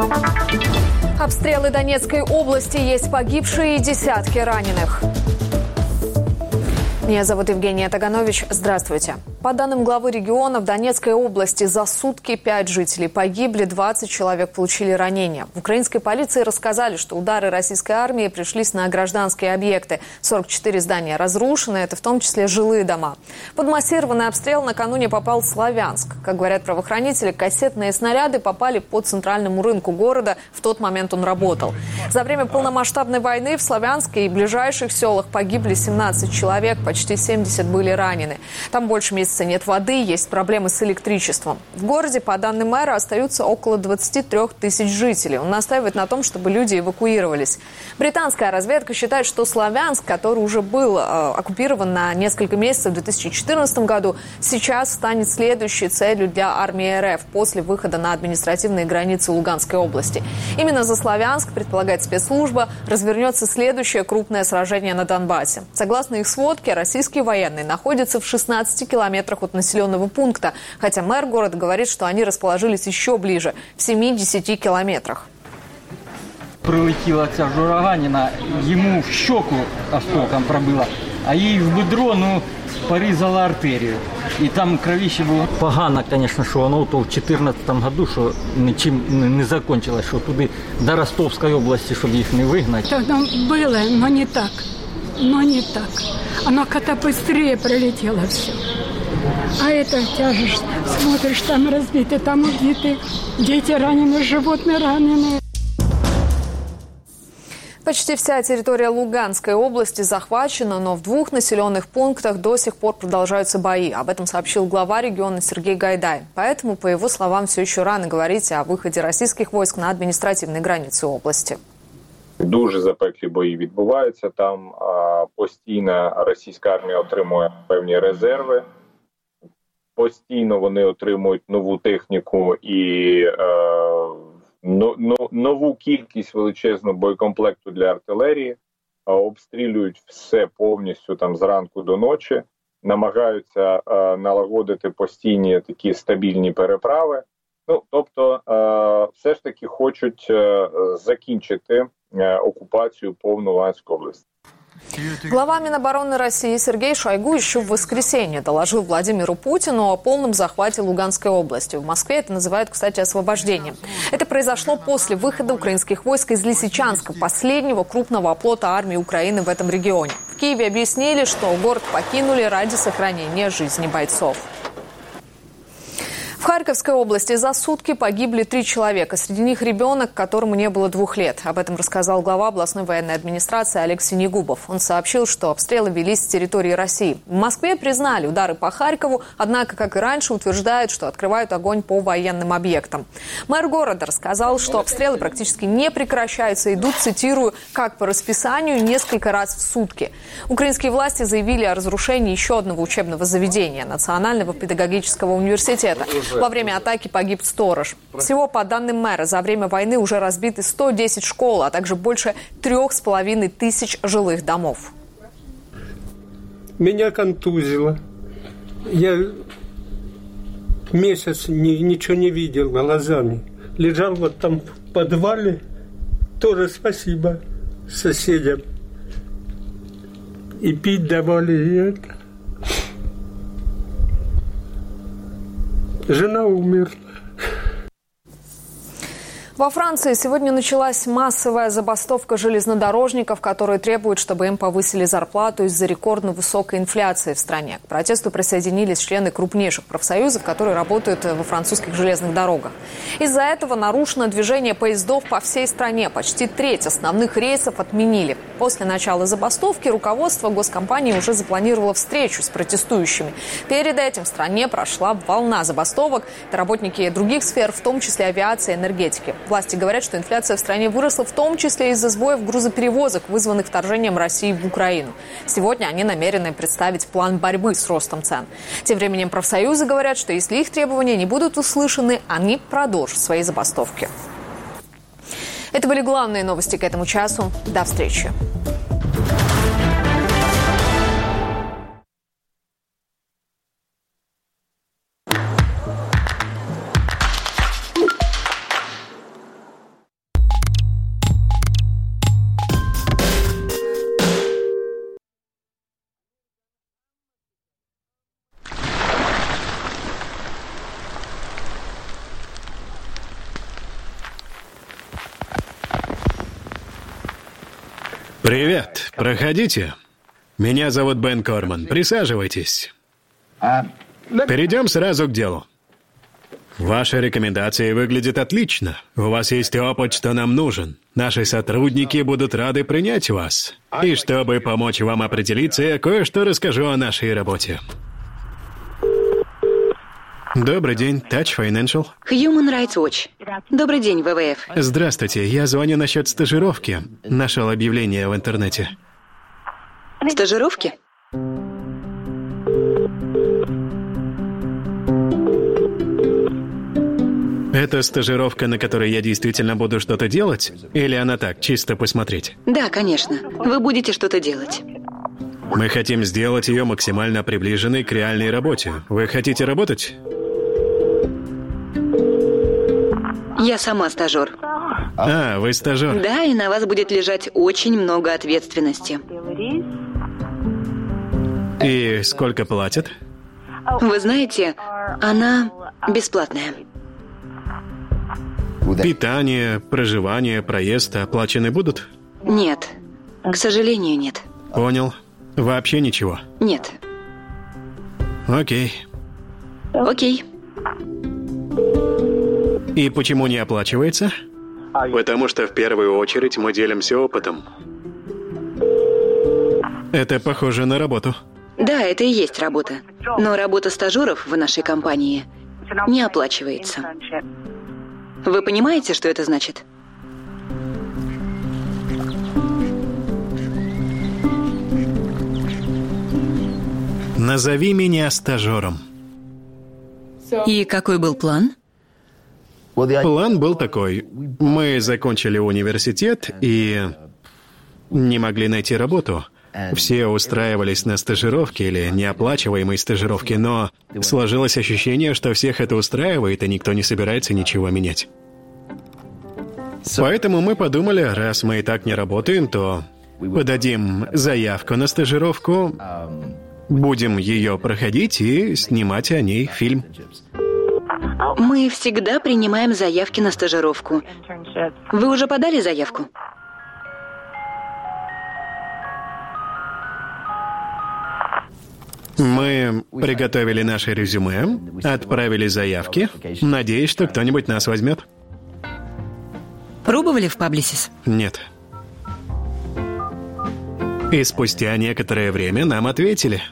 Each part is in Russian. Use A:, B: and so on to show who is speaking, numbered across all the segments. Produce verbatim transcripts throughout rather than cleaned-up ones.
A: Обстрелы Донецкой области, есть погибшие и десятки раненых. Меня зовут Евгения Таганович. Здравствуйте. По данным главы региона, в Донецкой области за сутки пять жителей погибли, двадцать человек получили ранения. В украинской полиции рассказали, что удары российской армии пришлись на гражданские объекты. сорок четыре здания разрушены, это в том числе жилые дома. Под массированный обстрел накануне попал Славянск. Как говорят правоохранители, кассетные снаряды попали по центральному рынку города. В тот момент он работал. За время полномасштабной войны в Славянске и ближайших селах погибли семнадцать человек, почти семьдесят были ранены. Там больше месяца нет воды, есть проблемы с электричеством. В городе, по данным мэра, остаются около двадцати трёх тысяч жителей. Он настаивает на том, чтобы люди эвакуировались. Британская разведка считает, что Славянск, который уже был э, оккупирован на несколько месяцев в две тысячи четырнадцатом году, сейчас станет следующей целью для армии РФ после выхода на административные границы Луганской области. Именно за Славянск, предполагает спецслужба, развернется следующее крупное сражение на Донбассе. Согласно их сводке, российские военные находятся в шестнадцати километрах от населенного пункта, хотя мэр города говорит, что они расположились еще ближе, в семи-десяти километрах.
B: Прилетіла ця жураганіна, йому в щоку осколком пробила, а їй в бедро, ну, порізала артерію. І там кровище було. Погано, звісно, що воно в дві тисячі чотирнадцятому году, що нічим не закінчилось, що туди до Ростовської області, щоб їх не вигнати.
C: Там було, але не так. Но не так. Оно как-то быстрее пролетело все. А это тяжесть. Смотришь, там разбиты, там убиты. Дети ранены, животные ранены.
A: Почти вся территория Луганской области захвачена, но в двух населенных пунктах до сих пор продолжаются бои. Об этом сообщил глава региона Сергей Гайдай. Поэтому, по его словам, все еще рано говорить о выходе российских войск на административные границы области.
D: Дуже запеклі бої відбуваються там. Постійно російська армія отримує певні резерви. Постійно вони отримують нову техніку і е, но, но, нову кількість величезного боєкомплекту для артилерії. Обстрілюють все повністю там зранку до ночі. Намагаються е, налагодити постійні такі стабільні переправи. Ну, тобто, е, все ж таки хочуть е, закінчити оккупацию полную Луганской области.
A: Глава Минобороны России Сергей Шойгу еще в воскресенье доложил Владимиру Путину о полном захвате Луганской области. В Москве это называют, кстати, освобождением. Это произошло после выхода украинских войск из Лисичанска, последнего крупного оплота армии Украины в этом регионе. В Киеве объяснили, что город покинули ради сохранения жизни бойцов. В Харьковской области за сутки погибли три человека. Среди них ребенок, которому не было двух лет. Об этом рассказал глава областной военной администрации Олег Синегубов. Он сообщил, что обстрелы велись с территории России. В Москве признали удары по Харькову, однако, как и раньше, утверждают, что открывают огонь по военным объектам. Мэр города рассказал, что обстрелы практически не прекращаются, идут, цитирую, как по расписанию, несколько раз в сутки. Украинские власти заявили о разрушении еще одного учебного заведения – Национального педагогического университета. Во время атаки погиб сторож. Всего, по данным мэра, за время войны уже разбиты сто десять школ, а также больше трех с половиной тысяч жилых домов.
E: Меня контузило. Я месяц ни, ничего не видел глазами. Лежал вот там в подвале. Тоже спасибо соседям. И пить давали, и это. Жена умерла.
A: Во Франции сегодня началась массовая забастовка железнодорожников, которые требуют, чтобы им повысили зарплату из-за рекордно высокой инфляции в стране. К протесту присоединились члены крупнейших профсоюзов, которые работают во французских железных дорогах. Из-за этого нарушено движение поездов по всей стране. Почти треть основных рейсов отменили. После начала забастовки руководство госкомпании уже запланировало встречу с протестующими. Перед этим в стране прошла волна забастовок. Это работники других сфер, в том числе авиации и энергетики. Власти говорят, что инфляция в стране выросла в том числе из-за сбоев грузоперевозок, вызванных вторжением России в Украину. Сегодня они намерены представить план борьбы с ростом цен. Тем временем профсоюзы говорят, что если их требования не будут услышаны, они продолжат свои забастовки. Это были главные новости к этому часу. До встречи.
F: Привет, проходите. Меня зовут Бен Корман. Присаживайтесь. Перейдем сразу к делу. Ваши рекомендации выглядят отлично. У вас есть опыт, что нам нужен. Наши сотрудники будут рады принять вас. И чтобы помочь вам определиться, я кое-что расскажу о нашей работе. Добрый день, Touch Financial.
G: Human Rights Watch. Добрый день, вэ вэ эф.
F: Здравствуйте, я звоню насчет стажировки. Нашел объявление в интернете.
G: Стажировки?
F: Это стажировка, на которой я действительно буду что-то делать? Или она так, чисто посмотреть?
G: Да, конечно. Вы будете что-то делать.
F: Мы хотим сделать ее максимально приближенной к реальной работе. Вы хотите работать?
G: Я сама стажер.
F: А, вы стажер.
G: Да, и на вас будет лежать очень много ответственности.
F: И сколько платят?
G: Вы знаете, она бесплатная.
F: Питание, проживание, проезд оплачены будут?
G: Нет. К сожалению, нет.
F: Понял. Вообще ничего?
G: Нет.
F: Окей.
G: Окей.
F: И почему не оплачивается? Потому что в первую очередь мы делимся опытом. Это похоже на работу.
G: Да, это и есть работа. Но работа стажеров в нашей компании не оплачивается. Вы понимаете, что это значит?
F: Назови меня стажером.
G: И какой был план?
F: План был такой. Мы закончили университет и не могли найти работу. Все устраивались на стажировки или неоплачиваемые стажировки, но сложилось ощущение, что всех это устраивает, и никто не собирается ничего менять. Поэтому мы подумали, раз мы и так не работаем, то подадим заявку на стажировку, будем ее проходить и снимать о ней фильм.
G: Мы всегда принимаем заявки на стажировку. Вы уже подали заявку?
F: Мы приготовили наше резюме, отправили заявки, надеясь, что кто-нибудь нас возьмет.
G: Пробовали в Publicis?
F: Нет. И спустя некоторое время нам ответили.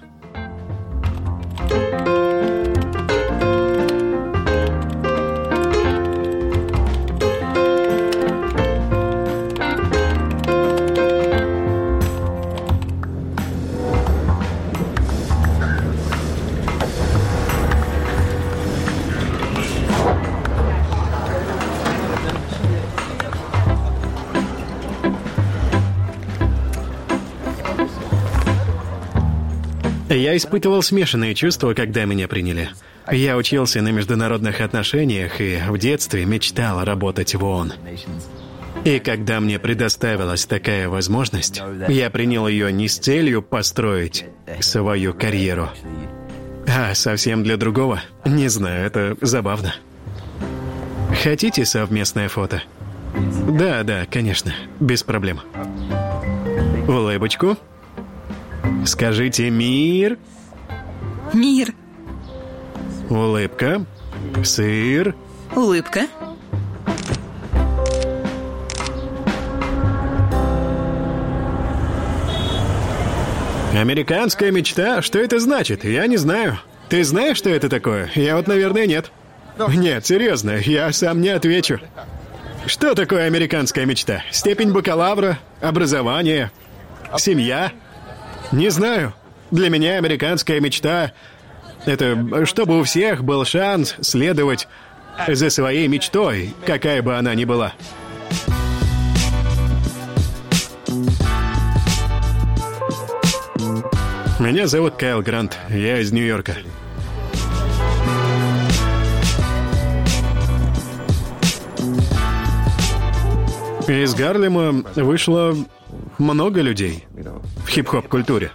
F: Я испытывал смешанные чувства, когда меня приняли. Я учился на международных отношениях и в детстве мечтал работать в ООН. И когда мне предоставилась такая возможность, я принял ее не с целью построить свою карьеру, а совсем для другого. Не знаю, это забавно. Хотите совместное фото? Да, да, конечно, без проблем. Улыбочку. Скажите «мир».
G: Мир.
F: Улыбка. Сыр.
G: Улыбка.
F: Американская мечта? Что это значит? Я не знаю. Ты знаешь, что это такое? Я вот, наверное, нет. Нет, серьезно, я сам не отвечу. Что такое американская мечта? Степень бакалавра? Образование? Семья? Не знаю. Для меня американская мечта — это чтобы у всех был шанс следовать за своей мечтой, какая бы она ни была. Меня зовут Кайл Грант. Я из Нью-Йорка. Из Гарлема вышло много людей в хип-хоп-культуре.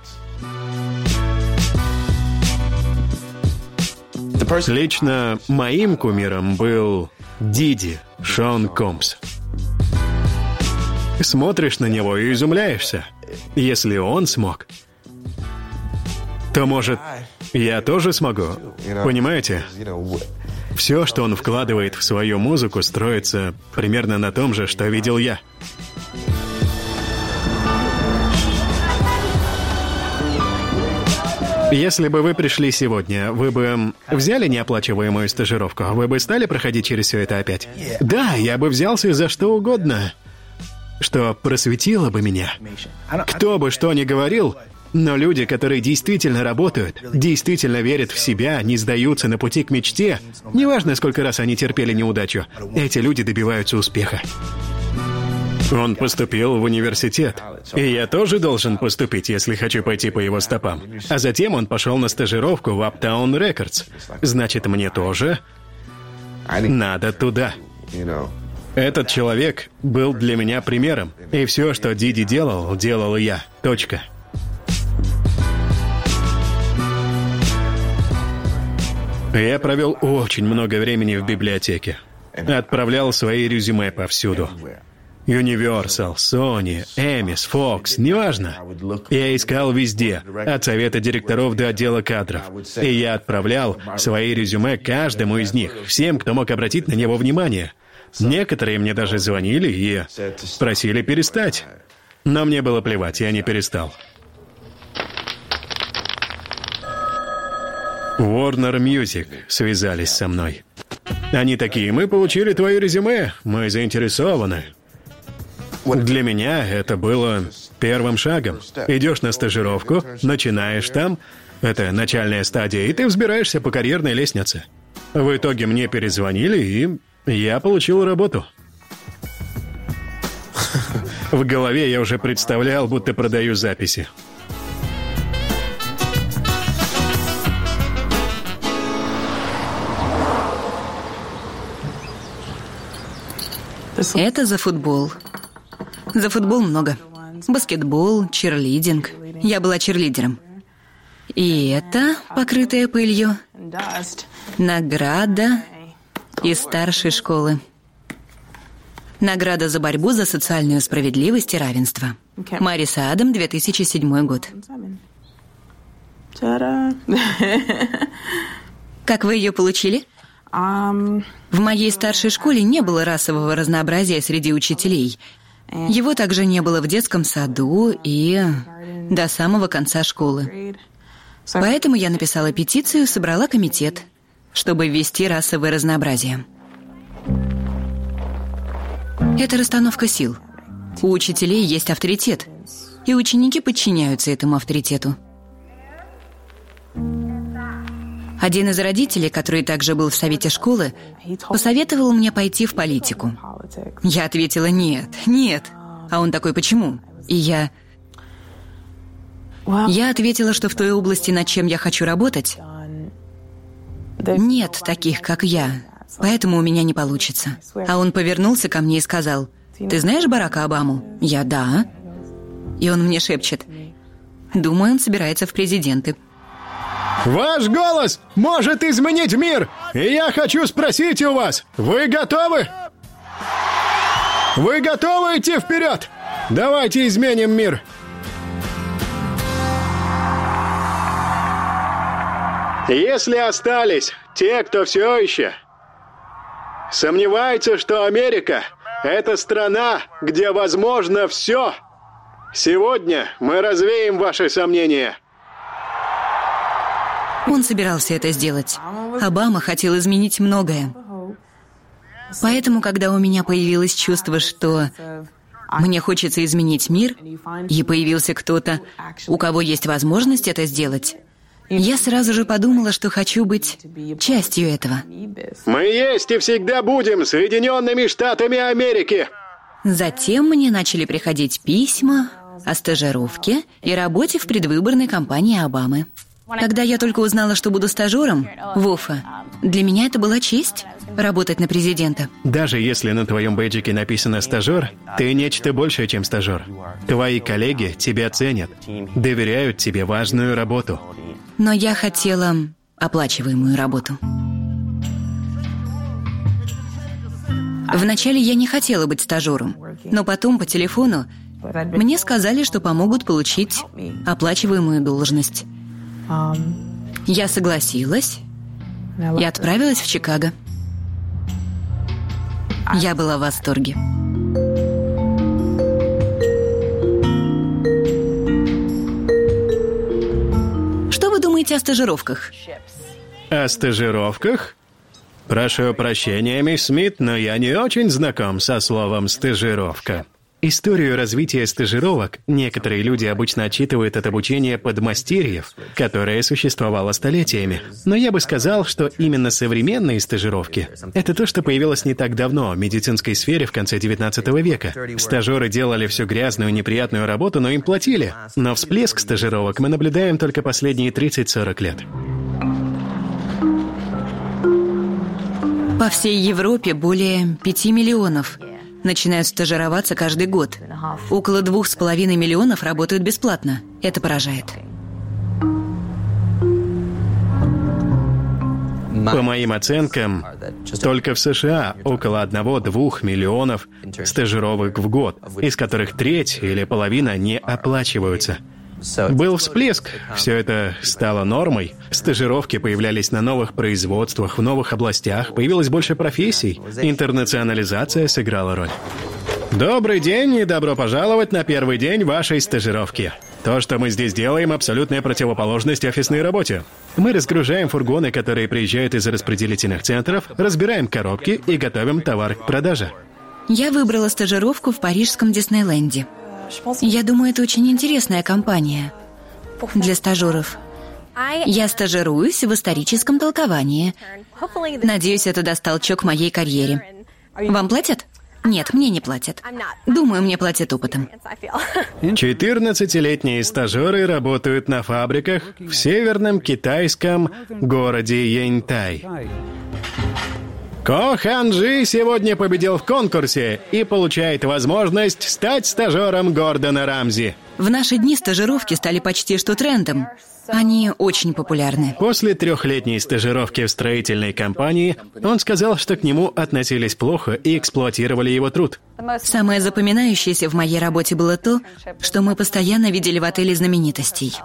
F: Лично моим кумиром был Диди, Шон Комс. Смотришь на него и изумляешься. Если он смог, то, может, я тоже смогу. Понимаете? Все, что он вкладывает в свою музыку, строится примерно на том же, что видел я. Если бы вы пришли сегодня, вы бы взяли неоплачиваемую стажировку? Вы бы стали проходить через все это опять? Да, я бы взялся за что угодно, что просветило бы меня. Кто бы что ни говорил, но люди, которые действительно работают, действительно верят в себя, не сдаются на пути к мечте, неважно, сколько раз они терпели неудачу, эти люди добиваются успеха. Он поступил в университет, и я тоже должен поступить, если хочу пойти по его стопам. А затем он пошел на стажировку в Uptown Records. Значит, мне тоже надо туда. Этот человек был для меня примером, и все, что Диди делал, делал и я. Точка. Я провел очень много времени в библиотеке. Отправлял свои резюме повсюду. Universal, Sony, Эмис, Fox, неважно. Я искал везде, от совета директоров до отдела кадров. И я отправлял свои резюме каждому из них, всем, кто мог обратить на него внимание. Некоторые мне даже звонили и просили перестать. Но мне было плевать, я не перестал. Warner Music связались со мной. Они такие: мы получили твое резюме, мы заинтересованы. Для меня это было первым шагом. Идешь на стажировку, начинаешь там, это начальная стадия, и ты взбираешься по карьерной лестнице. В итоге мне перезвонили, и я получил работу. В голове я уже представлял, будто продаю записи.
G: Это за футбол. За футбол много. Баскетбол, чирлидинг. Я была чирлидером. И это, покрытая пылью, награда из старшей школы. Награда за борьбу за социальную справедливость и равенство. Мариса Адам, две тысячи седьмой год. Как вы ее получили? В моей старшей школе не было расового разнообразия среди учителей. Его также не было в детском саду и до самого конца школы. Поэтому я написала петицию, собрала комитет, чтобы ввести расовое разнообразие. Это расстановка сил. У учителей есть авторитет, и ученики подчиняются этому авторитету. Один из родителей, который также был в совете школы, посоветовал мне пойти в политику. Я ответила: нет, нет. А он такой: почему? И я... Я ответила, что в той области, над чем я хочу работать, нет таких, как я, поэтому у меня не получится. А он повернулся ко мне и сказал: ты знаешь Барака Обаму? Я: да. И он мне шепчет: думаю, он собирается в президенты.
F: Ваш голос может изменить мир, и я хочу спросить у вас: вы готовы? Вы готовы идти вперед? Давайте изменим мир. Если остались те, кто все еще сомневается, что Америка – это страна, где возможно все, сегодня мы развеем ваши сомнения.
G: Он собирался это сделать. Обама хотел изменить многое. Поэтому, когда у меня появилось чувство, что мне хочется изменить мир, и появился кто-то, у кого есть возможность это сделать, я сразу же подумала, что хочу быть частью этого.
F: Мы есть и всегда будем Соединенными Штатами Америки.
G: Затем мне начали приходить письма о стажировке и работе в предвыборной кампании Обамы. Когда я только узнала, что буду стажером в Уфа, для меня это была честь работать на президента.
F: Даже если на твоем бейджике написано «стажер», ты нечто большее, чем стажер. Твои коллеги тебя ценят, доверяют тебе важную работу.
G: Но я хотела оплачиваемую работу. Вначале я не хотела быть стажером, но потом по телефону мне сказали, что помогут получить оплачиваемую должность. Я согласилась и отправилась в Чикаго. Я была в восторге. Что вы думаете о стажировках?
F: О стажировках? Прошу прощения, мисс Смит, но я не очень знаком со словом «стажировка». Историю развития стажировок некоторые люди обычно отчитывают от обучения подмастерьев, которое существовало столетиями. Но я бы сказал, что именно современные стажировки – это то, что появилось не так давно в медицинской сфере в конце девятнадцатого века. Стажеры делали всю грязную, неприятную работу, но им платили. Но всплеск стажировок мы наблюдаем только последние тридцать-сорок лет.
G: По всей Европе более пяти миллионов начинают стажироваться каждый год. Около двух с половиной миллионов работают бесплатно. Это поражает.
F: По моим оценкам, только в США около одного-двух миллионов стажировок в год, из которых треть или половина не оплачиваются. Был всплеск, все это стало нормой. Стажировки появлялись на новых производствах, в новых областях, появилось больше профессий. Интернационализация сыграла роль. Добрый день и добро пожаловать на первый день вашей стажировки. То, что мы здесь делаем, абсолютная противоположность офисной работе. Мы разгружаем фургоны, которые приезжают из распределительных центров, разбираем коробки и готовим товар к продаже.
G: Я выбрала стажировку в парижском Диснейленде. Я думаю, это очень интересная компания для стажеров. Я стажируюсь в историческом толковании. Надеюсь, это даст толчок моей карьере. Вам платят? Нет, мне не платят. Думаю, мне платят опытом.
F: четырнадцатилетние стажеры работают на фабриках в северном китайском городе Яньтай. Ко Ханжи сегодня победил в конкурсе и получает возможность стать стажером Гордона Рамзи.
G: В наши дни стажировки стали почти что трендом. Они очень популярны.
F: После трехлетней стажировки в строительной компании он сказал, что к нему относились плохо и эксплуатировали его труд.
G: Самое запоминающееся в моей работе было то, что мы постоянно видели в отеле знаменитостей.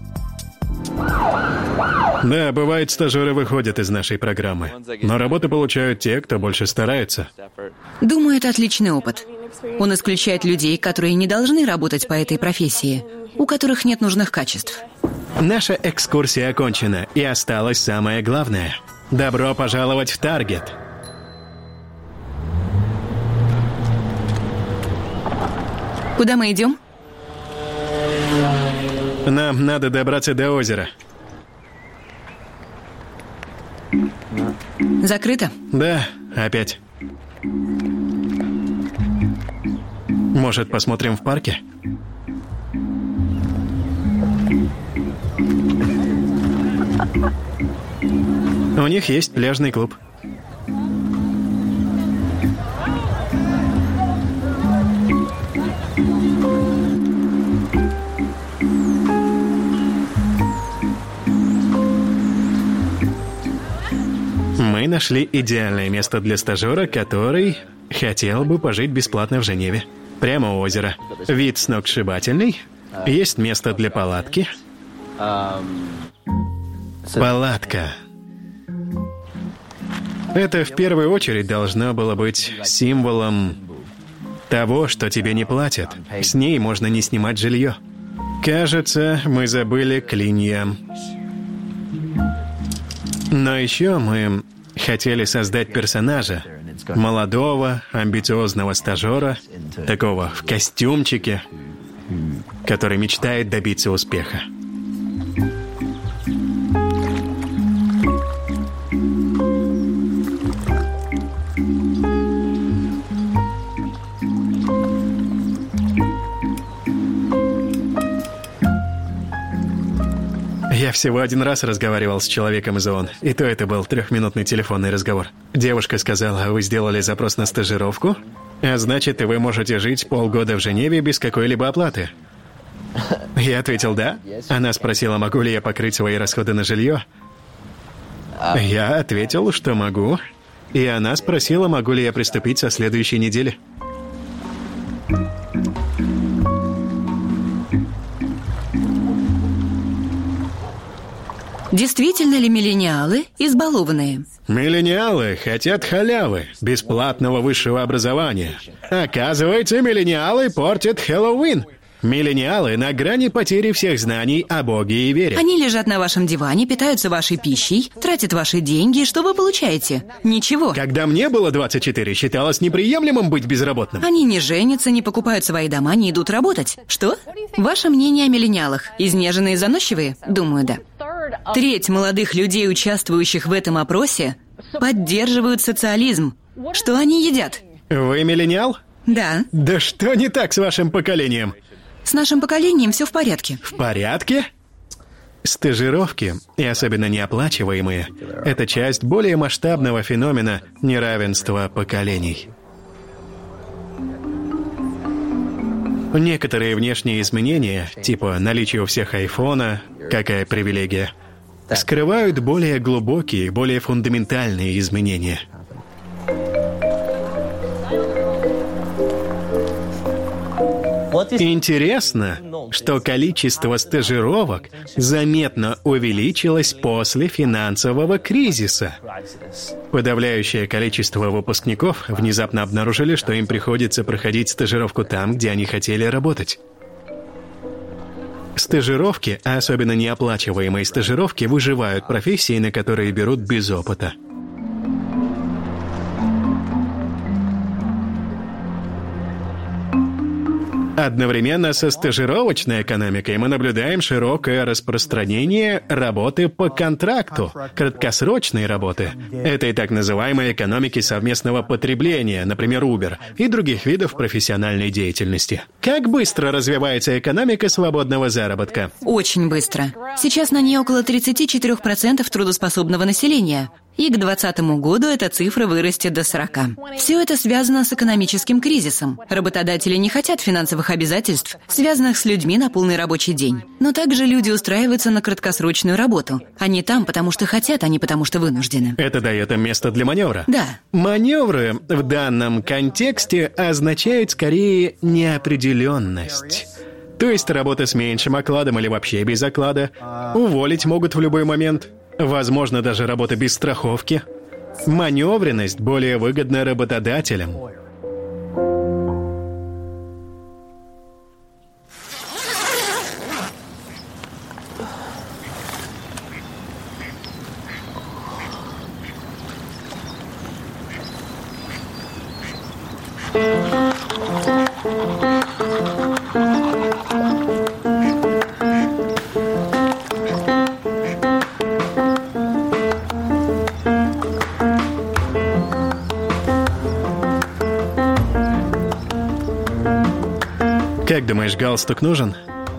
F: Да, бывает, стажеры выходят из нашей программы. Но работу получают те, кто больше старается.
G: Думаю, это отличный опыт. Он исключает людей, которые не должны работать по этой профессии, у которых нет нужных качеств.
F: Наша экскурсия окончена, и осталось самое главное. Добро пожаловать в Таргет.
G: Куда мы идем?
F: Нам надо добраться до озера.
G: Закрыто?
F: Да, опять. Может, посмотрим в парке? У них есть пляжный клуб. Мы нашли идеальное место для стажера, который хотел бы пожить бесплатно в Женеве. Прямо у озера. Вид сногсшибательный. Есть место для палатки. Палатка. Это в первую очередь должно было быть символом того, что тебе не платят. С ней можно не снимать жилье. Кажется, мы забыли клинья. Но еще мы хотели создать персонажа, молодого, амбициозного стажера, такого в костюмчике, который мечтает добиться успеха. Я всего один раз разговаривал с человеком из ООН, и то это был трехминутный телефонный разговор. Девушка сказала: вы сделали запрос на стажировку, а значит, вы можете жить полгода в Женеве без какой-либо оплаты. Я ответил «да». Она спросила, могу ли я покрыть свои расходы на жилье. Я ответил, что могу. и она спросила, могу ли я приступить со следующей недели.
G: Действительно ли миллениалы избалованные?
F: Миллениалы хотят халявы, бесплатного высшего образования. Оказывается, миллениалы портят Хэллоуин. Миллениалы на грани потери всех знаний о Боге и вере.
G: Они лежат на вашем диване, питаются вашей пищей, тратят ваши деньги. Что вы получаете? Ничего.
F: Когда мне было двадцать четыре, считалось неприемлемым быть безработным.
G: Они не женятся, не покупают свои дома, не идут работать. Что? Ваше мнение о миллениалах? Изнеженные и заносчивые? Думаю, да. Треть молодых людей, участвующих в этом опросе, поддерживают социализм. Что они едят?
F: Вы миллениал?
G: Да.
F: Да что не так с вашим поколением?
G: С нашим поколением все в порядке.
F: В порядке? Стажировки, и особенно неоплачиваемые, это часть более масштабного феномена неравенства поколений. Некоторые внешние изменения, типа наличие у всех айфона, какая привилегия, скрывают более глубокие, более фундаментальные изменения. Интересно, что количество стажировок заметно увеличилось после финансового кризиса. Подавляющее количество выпускников внезапно обнаружили, что им приходится проходить стажировку там, где они хотели работать. Стажировки, а особенно неоплачиваемые стажировки, выживают профессии, на которые берут без опыта. Одновременно со стажировочной экономикой мы наблюдаем широкое распространение работы по контракту, краткосрочной работы, этой так называемой экономики совместного потребления, например, Uber, и других видов профессиональной деятельности. Как быстро развивается экономика свободного заработка?
G: Очень быстро. Сейчас на ней около тридцать четыре процента трудоспособного населения. И к двадцатому году эта цифра вырастет до сорока. Все это связано с экономическим кризисом. Работодатели не хотят финансовых обязательств, связанных с людьми на полный рабочий день. Но также люди устраиваются на краткосрочную работу. Они там, потому что хотят, а не потому что вынуждены.
F: Это дает им место для маневра?
G: Да.
F: Маневры в данном контексте означают скорее неопределенность. То есть работа с меньшим окладом или вообще без оклада. Уволить могут в любой момент. Возможно, даже работа без страховки. Маневренность более выгодна работодателям. Как думаешь, галстук нужен?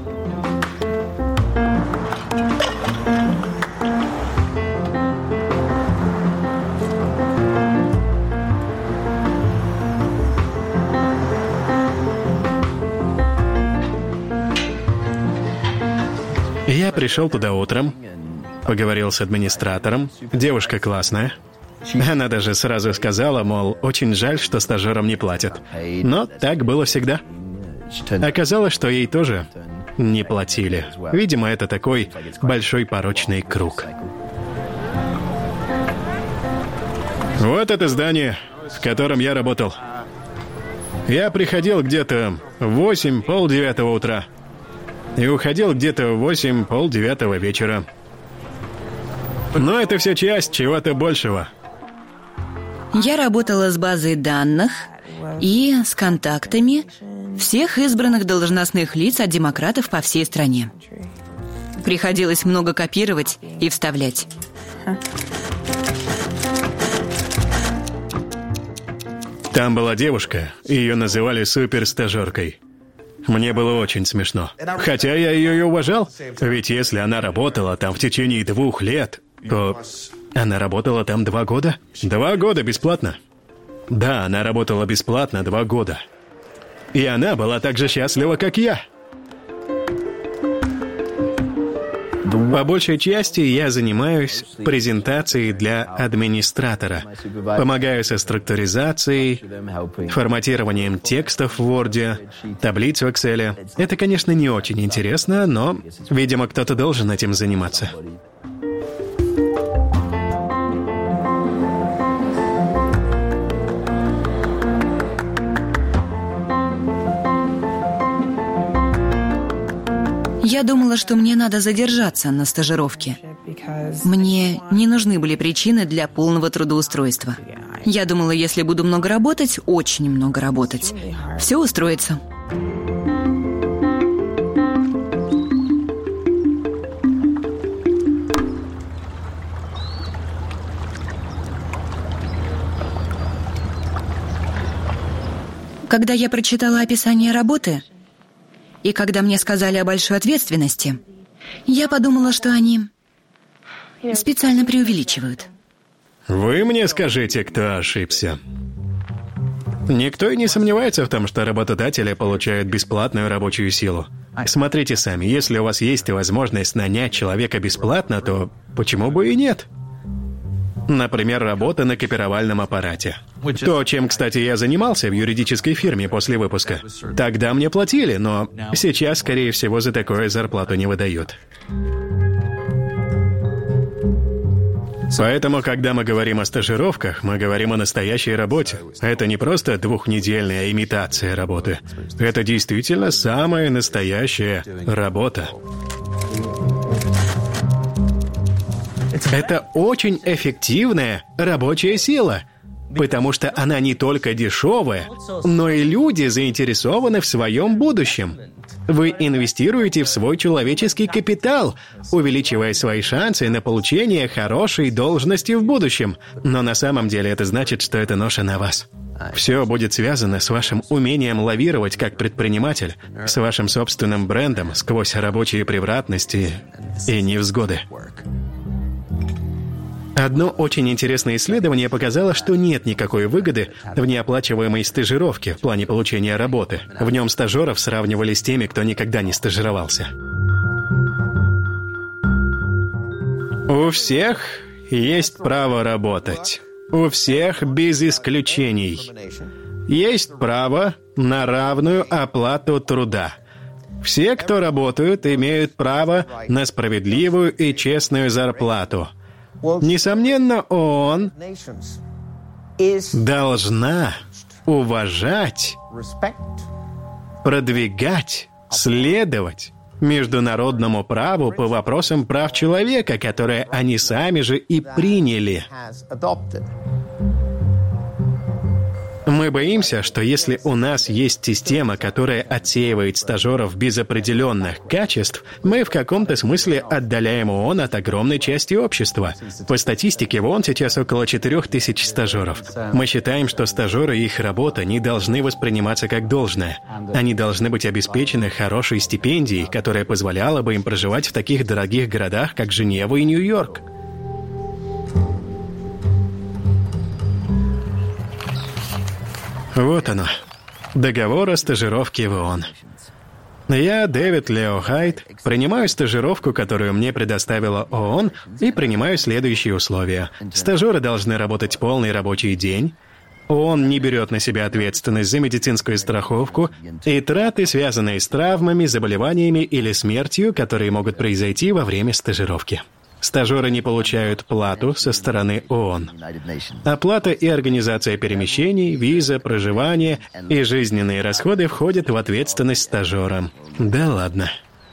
F: Я пришел туда утром, поговорил с администратором. Девушка классная. Она даже сразу сказала, мол, очень жаль, что стажерам не платят. Но так было всегда. Оказалось, что ей тоже не платили. Видимо, это такой большой порочный круг. Вот это здание, в котором я работал. Я приходил где-то в восемь, полдевятого утра. И уходил где-то в восемь, полдевятого вечера. Но это все часть чего-то большего.
G: Я работала с базой данных и с контактами всех избранных должностных лиц от демократов по всей стране. Приходилось много копировать и вставлять.
F: Там была девушка, ее называли суперстажеркой. Мне было очень смешно. Хотя я ее и уважал. Ведь если она работала там в течение двух лет, то она работала там два года. Два года бесплатно. Да, она работала бесплатно два года. И она была так же счастлива, как я. По большей части я занимаюсь презентацией для администратора. Помогаю со структуризацией, форматированием текстов в Word, таблиц в Excel. Это, конечно, не очень интересно, но, видимо, кто-то должен этим заниматься.
G: Я думала, что мне надо задержаться на стажировке. Мне не нужны были причины для полного трудоустройства. Я думала, если буду много работать, очень много работать, все устроится. Когда я прочитала описание работы, и когда мне сказали о большой ответственности, я подумала, что они специально преувеличивают.
F: Вы мне скажите, кто ошибся. Никто и не сомневается в том, что работодатели получают бесплатную рабочую силу. Смотрите сами, если у вас есть возможность нанять человека бесплатно, то почему бы и нет? Например, работа на копировальном аппарате. То, чем, кстати, я занимался в юридической фирме после выпуска. Тогда мне платили, но сейчас, скорее всего, за такое зарплату не выдают. Поэтому, когда мы говорим о стажировках, мы говорим о настоящей работе. Это не просто двухнедельная имитация работы. Это действительно самая настоящая работа. Это очень эффективная рабочая сила, потому что она не только дешевая, но и люди заинтересованы в своем будущем. Вы инвестируете в свой человеческий капитал, увеличивая свои шансы на получение хорошей должности в будущем. Но на самом деле это значит, что это ноша на вас. Все будет связано с вашим умением лавировать как предприниматель, с вашим собственным брендом сквозь рабочие превратности и невзгоды. Одно очень интересное исследование показало, что нет никакой выгоды в неоплачиваемой стажировке в плане получения работы. В нем стажеров сравнивали с теми, кто никогда не стажировался. У всех есть право работать. У всех без исключений. Есть право на равную оплату труда. Все, кто работают, имеют право на справедливую и честную зарплату. Несомненно, ООН должна уважать, продвигать, следовать международному праву по вопросам прав человека, которое они сами же и приняли. Мы боимся, что если у нас есть система, которая отсеивает стажеров без определенных качеств, мы в каком-то смысле отдаляем ООН от огромной части общества. По статистике, в ООН сейчас около четырех тысяч стажеров. Мы считаем, что стажеры и их работа не должны восприниматься как должное. Они должны быть обеспечены хорошей стипендией, которая позволяла бы им проживать в таких дорогих городах, как Женева и Нью-Йорк. Вот оно. Договор о стажировке в ООН. Я, Дэвид Лео Хайт, принимаю стажировку, которую мне предоставила ООН, и принимаю следующие условия. Стажеры должны работать полный рабочий день. ООН не берет на себя ответственность за медицинскую страховку и траты, связанные с травмами, заболеваниями или смертью, которые могут произойти во время стажировки. Стажеры не получают плату со стороны ООН. Оплата и организация перемещений, виза, проживание и жизненные расходы входят в ответственность стажера. Да ладно.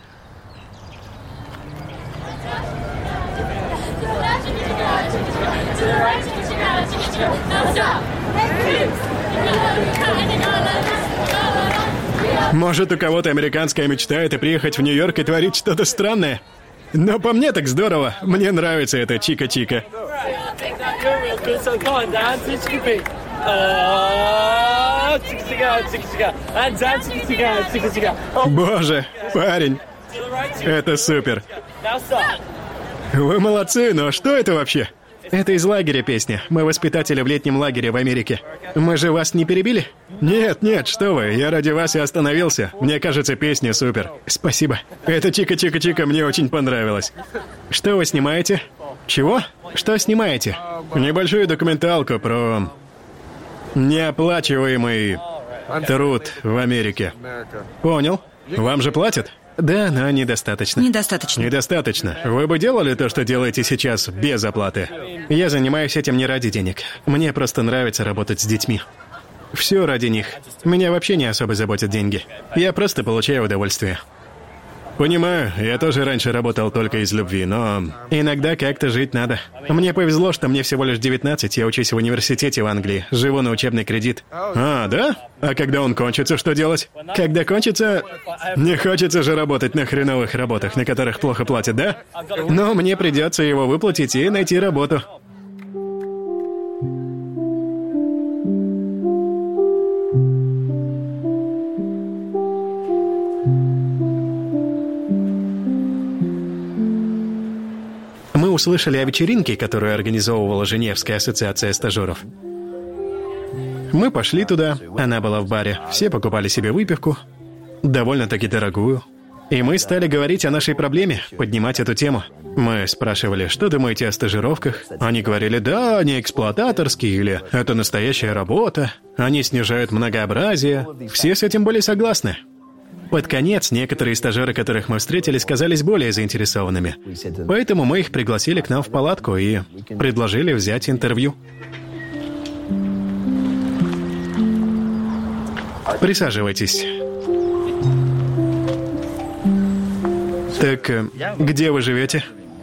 F: Может, у кого-то американская мечта — это приехать в Нью-Йорк и творить что-то странное? Но по мне так здорово. Мне нравится это чика-чика. Боже, парень, это супер. Вы молодцы, но что это вообще? Это из лагеря песня. Мы воспитатели в летнем лагере в Америке. Мы же вас не перебили? Нет, нет, что вы, я ради вас и остановился. Мне кажется, песня супер. Спасибо. Это чика-чика-чика мне очень понравилось. Что вы снимаете? Чего? Что снимаете? Небольшую документалку про неоплачиваемый труд в Америке. Понял. Вам же платят? Да, но недостаточно.
G: Недостаточно.
F: Недостаточно. Вы бы делали то, что делаете сейчас, без оплаты? Я занимаюсь этим не ради денег. Мне просто нравится работать с детьми. Все ради них. Меня вообще не особо заботят деньги. Я просто получаю удовольствие. Понимаю, я тоже раньше работал только из любви, но иногда как-то жить надо. Мне повезло, что мне всего лишь девятнадцать, я учусь в университете в Англии, живу на учебный кредит. А, да? А когда он кончится, что делать? Когда кончится... Не хочется же работать на хреновых работах, на которых плохо платят, да? Но мне придется его выплатить и найти работу. Мы услышали о вечеринке, которую организовывала Женевская ассоциация стажеров. Мы пошли туда, она была в баре, все покупали себе выпивку, довольно-таки дорогую. И мы стали говорить о нашей проблеме, поднимать эту тему. Мы спрашивали, что думаете о стажировках? Они говорили, да, они эксплуататорские, или это настоящая работа, они снижают многообразие. Все с этим были согласны. Под конец некоторые стажеры, которых мы встретили, казались более заинтересованными. Поэтому мы их пригласили к нам в палатку и предложили взять интервью. Присаживайтесь. Так, где вы живете?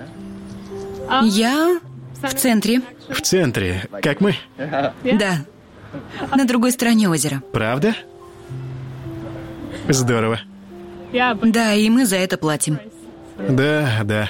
G: Я в центре.
F: В центре, как мы?
G: Да, на другой стороне озера.
F: Правда? Здорово.
G: Да, и мы за это платим.
F: Да, да.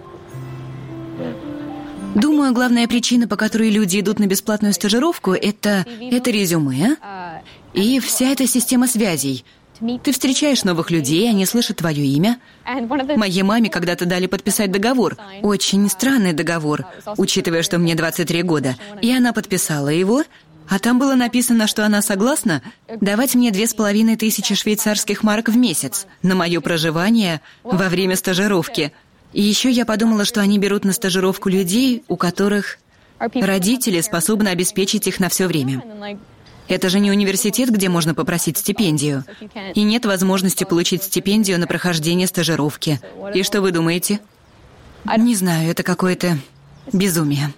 G: Думаю, главная причина, по которой люди идут на бесплатную стажировку, это, это резюме и вся эта система связей. Ты встречаешь новых людей, они слышат твое имя. Моей маме когда-то дали подписать договор. Очень странный договор, учитывая, что мне двадцать три года. И она подписала его. А там было написано, что она согласна давать мне две с половиной тысячи швейцарских марок в месяц на мое проживание во время стажировки. И еще я подумала, что они берут на стажировку людей, у которых родители способны обеспечить их на все время. Это же не университет, где можно попросить стипендию. И нет возможности получить стипендию на прохождение стажировки. И что вы думаете? Не знаю, это какое-то безумие.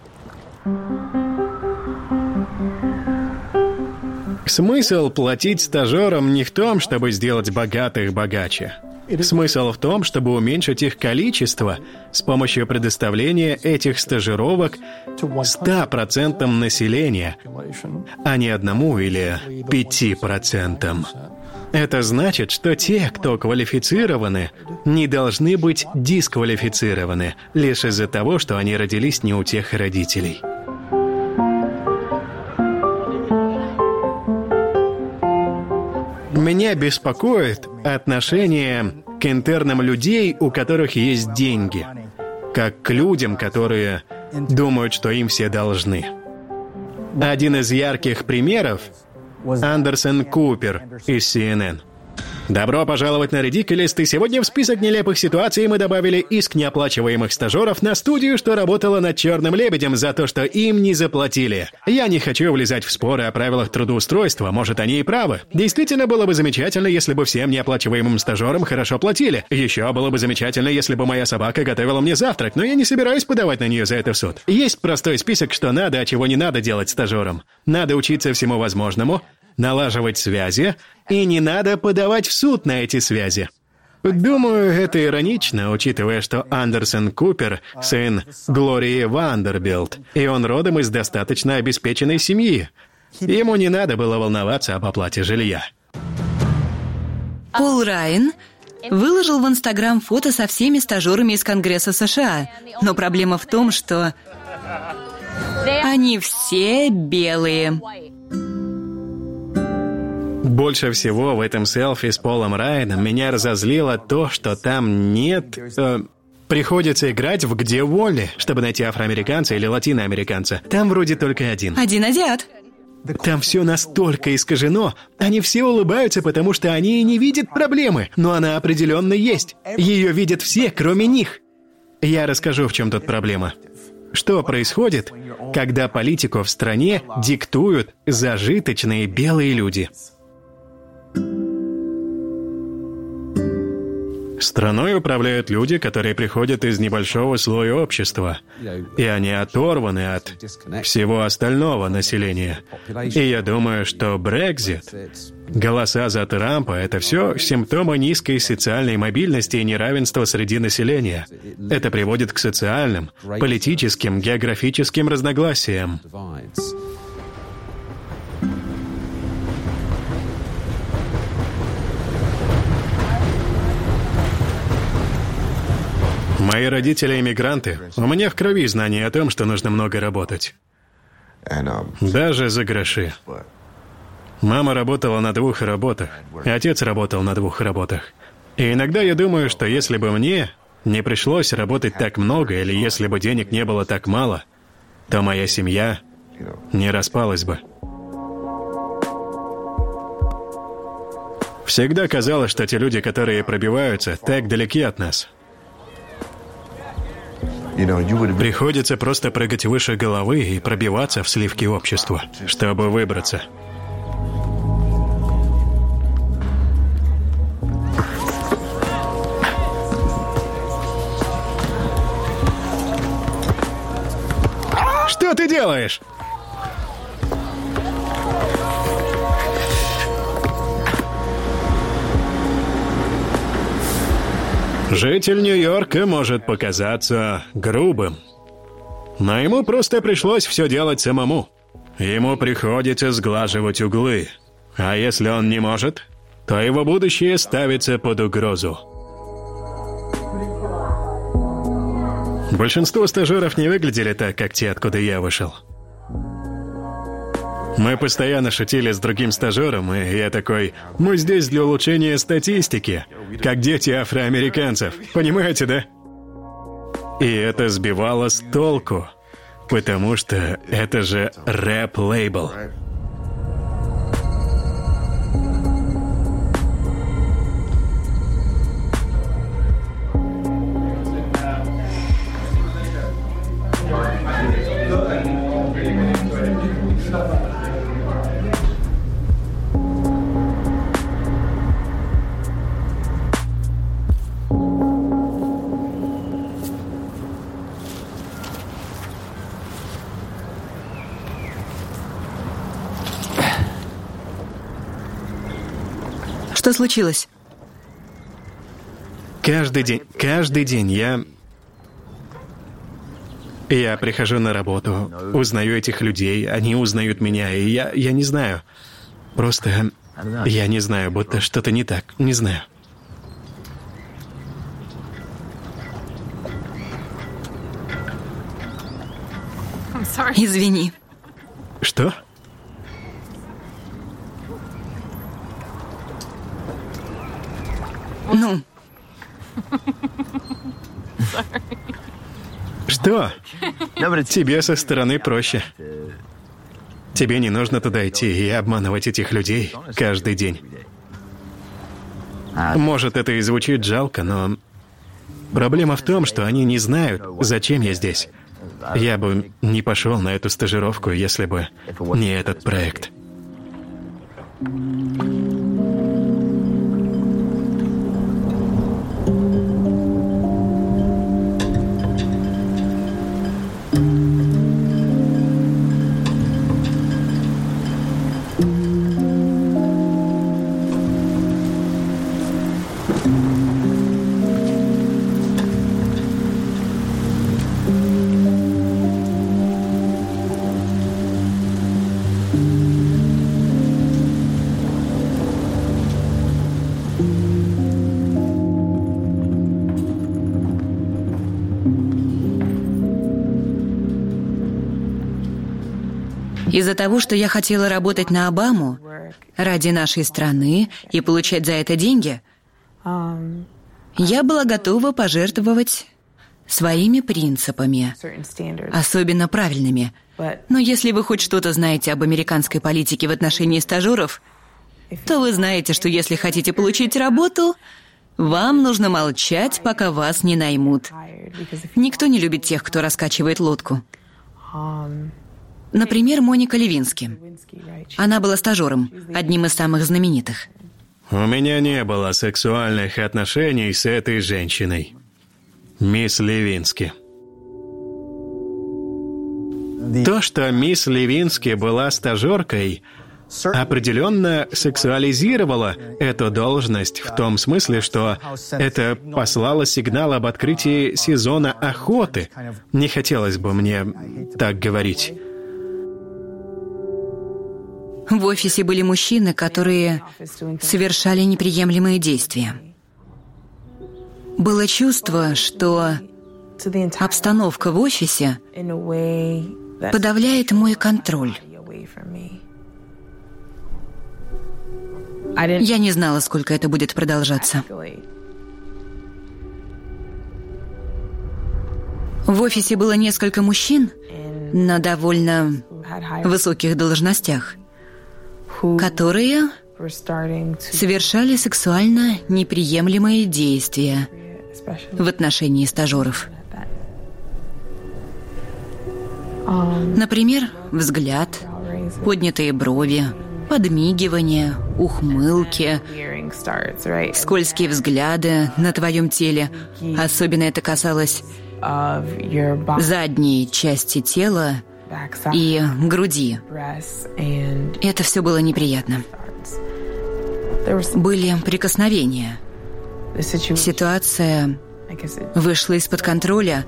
F: Смысл платить стажерам не в том, чтобы сделать богатых богаче. Смысл в том, чтобы уменьшить их количество с помощью предоставления этих стажировок ста процентам населения, а не одному или пяти процентам. Это значит, что те, кто квалифицированы, не должны быть дисквалифицированы лишь из-за того, что они родились не у тех родителей. Меня беспокоит отношение к интернам людей, у которых есть деньги, как к людям, которые думают, что им все должны. Один из ярких примеров – Андерсон Купер из си эн эн. Добро пожаловать на Редикулес. И сегодня в список нелепых ситуаций мы добавили иск неоплачиваемых стажеров на студию, что работала над «Черным лебедем» за то, что им не заплатили. Я не хочу влезать в споры о правилах трудоустройства, может, они и правы. Действительно, было бы замечательно, если бы всем неоплачиваемым стажерам хорошо платили. Еще было бы замечательно, если бы моя собака готовила мне завтрак, но я не собираюсь подавать на нее за это в суд. Есть простой список, что надо, а чего не надо делать стажерам. Надо учиться всему возможному, налаживать связи, и не надо подавать в суд на эти связи. Думаю, это иронично, учитывая, что Андерсон Купер – сын Глории Вандербилт, и он родом из достаточно обеспеченной семьи. Ему не надо было волноваться об оплате жилья.
G: Пол Райан выложил в Инстаграм фото со всеми стажерами из Конгресса США, но проблема в том, что они все белые.
F: Больше всего в этом селфи с Полом Райаном меня разозлило то, что там нет... Э, Приходится играть в «Где Уолли», чтобы найти афроамериканца или латиноамериканца. Там вроде только один.
G: Один азиат.
F: Там все настолько искажено. Они все улыбаются, потому что они и не видят проблемы. Но она определенно есть. Ее видят все, кроме них. Я расскажу, в чем тут проблема. Что происходит, когда политику в стране диктуют зажиточные белые люди? Страной управляют люди, которые приходят из небольшого слоя общества, и они оторваны от всего остального населения. И я думаю, что Брексит, голоса за Трампа — это все симптомы низкой социальной мобильности и неравенства среди населения. Это приводит к социальным, политическим, географическим разногласиям. Мои родители иммигранты. У меня в крови знание о том, что нужно много работать. Даже за гроши. Мама работала на двух работах, и отец работал на двух работах. И иногда я думаю, что если бы мне не пришлось работать так много, или если бы денег не было так мало, то моя семья не распалась бы. Всегда казалось, что те люди, которые пробиваются, так далеки от нас. Приходится просто прыгать выше головы и пробиваться в сливки общества, чтобы выбраться. Что ты делаешь? Житель Нью-Йорка может показаться грубым, но ему просто пришлось все делать самому. Ему приходится сглаживать углы, а если он не может, то его будущее ставится под угрозу. Большинство стажеров не выглядели так, как те, откуда я вышел. Мы постоянно шутили с другим стажером, и я такой: мы здесь для улучшения статистики, как дети афроамериканцев. Понимаете, да? И это сбивало с толку, потому что это же рэп-лейбл.
G: Что случилось?
F: Каждый день, каждый день я... Я прихожу на работу, узнаю этих людей, они узнают меня, и я, я не знаю. Просто я не знаю, будто что-то не так, не знаю.
G: Извини.
F: Что?
G: Ну?
F: Что? Тебе со стороны проще. Тебе не нужно туда идти и обманывать этих людей каждый день. Может, это и звучит жалко, но проблема в том, что они не знают, зачем я здесь. Я бы не пошел на эту стажировку, если бы не этот проект.
G: Из-за того, что я хотела работать на Обаму ради нашей страны и получать за это деньги, я была готова пожертвовать своими принципами, особенно правильными. Но если вы хоть что-то знаете об американской политике в отношении стажеров, то вы знаете, что если хотите получить работу, вам нужно молчать, пока вас не наймут. Никто не любит тех, кто раскачивает лодку. Например, Моника Левински. Она была стажером, одним из самых знаменитых.
F: У меня не было сексуальных отношений с этой женщиной, мисс Левински. То, что мисс Левински была стажеркой, определенно сексуализировало эту должность в том смысле, что это послало сигнал об открытии сезона охоты. Не хотелось бы мне так говорить.
G: В офисе были мужчины, которые совершали неприемлемые действия. Было чувство, что обстановка в офисе подавляет мой контроль. Я не знала, сколько это будет продолжаться. В офисе было несколько мужчин на довольно высоких должностях, которые совершали сексуально неприемлемые действия в отношении стажеров. Например, взгляд, поднятые брови, подмигивание, ухмылки, скользкие взгляды на твоем теле. Особенно это касалось задней части тела и груди. Это все было неприятно. Были прикосновения. Ситуация вышла из-под контроля.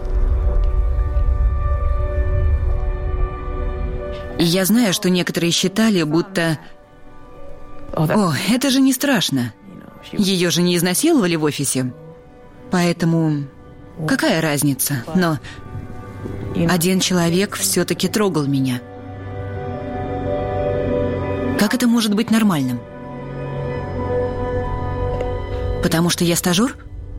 G: И я знаю, что некоторые считали, будто... О, это же не страшно. Ее же не изнасиловали в офисе. Поэтому какая разница? Но один человек все-таки трогал меня. Как это может быть нормальным? Потому что я стажер?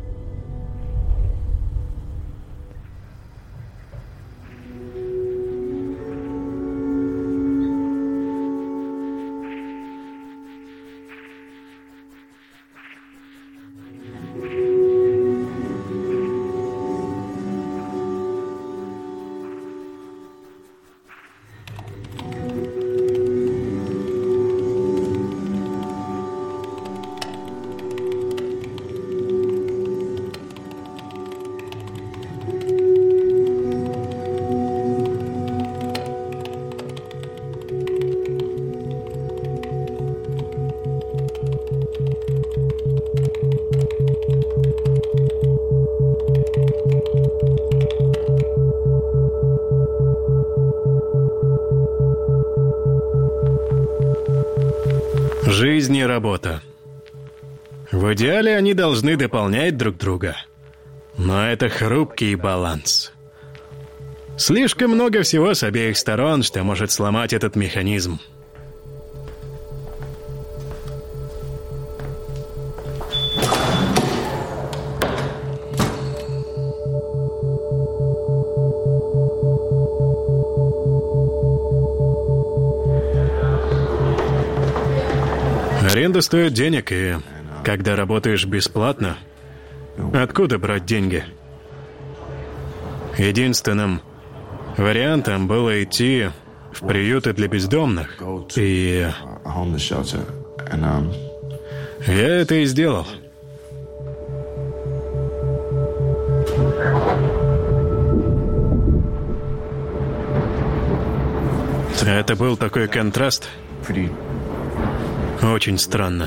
F: Жизнь и работа. В идеале они должны дополнять друг друга. Но это хрупкий баланс. Слишком много всего с обеих сторон, что может сломать этот механизм. Аренда стоит денег, и когда работаешь бесплатно, откуда брать деньги? Единственным вариантом было идти в приюты для бездомных, и я это и сделал. Это был такой контраст. Очень странно.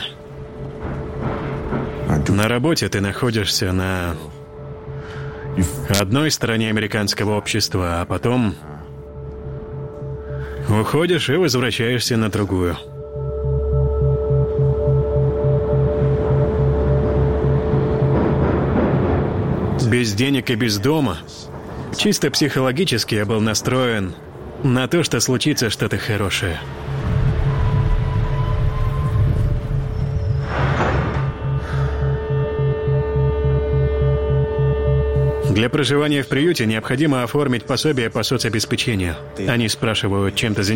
F: На работе ты находишься на одной стороне американского общества, а потом уходишь и возвращаешься на другую. Без денег и без дома, чисто психологически я был настроен на то, что случится что-то хорошее. Для проживания в приюте необходимо оформить пособие по соцобеспечению. Они спрашивают, чем ты занимаешься.